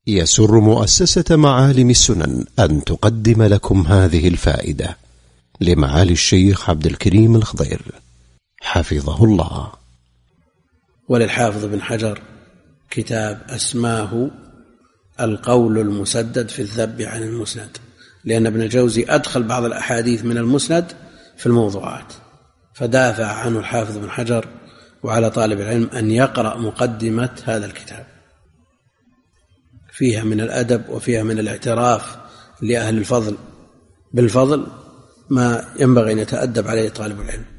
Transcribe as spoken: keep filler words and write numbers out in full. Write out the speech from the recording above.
يسر مؤسسة معالم السنن أن تقدم لكم هذه الفائدة لمعالي الشيخ عبد الكريم الخضير حفظه الله. وللحافظ بن حجر كتاب أسماه القول المسدد في الذب عن المسند، لأن ابن الجوزي أدخل بعض الأحاديث من المسند في الموضوعات، فدافع عنه الحافظ بن حجر، وعلى طالب العلم أن يقرأ مقدمة هذا الكتاب، فيها من الأدب وفيها من الاعتراف لأهل الفضل بالفضل ما ينبغي أن يتأدب عليه طالب العلم.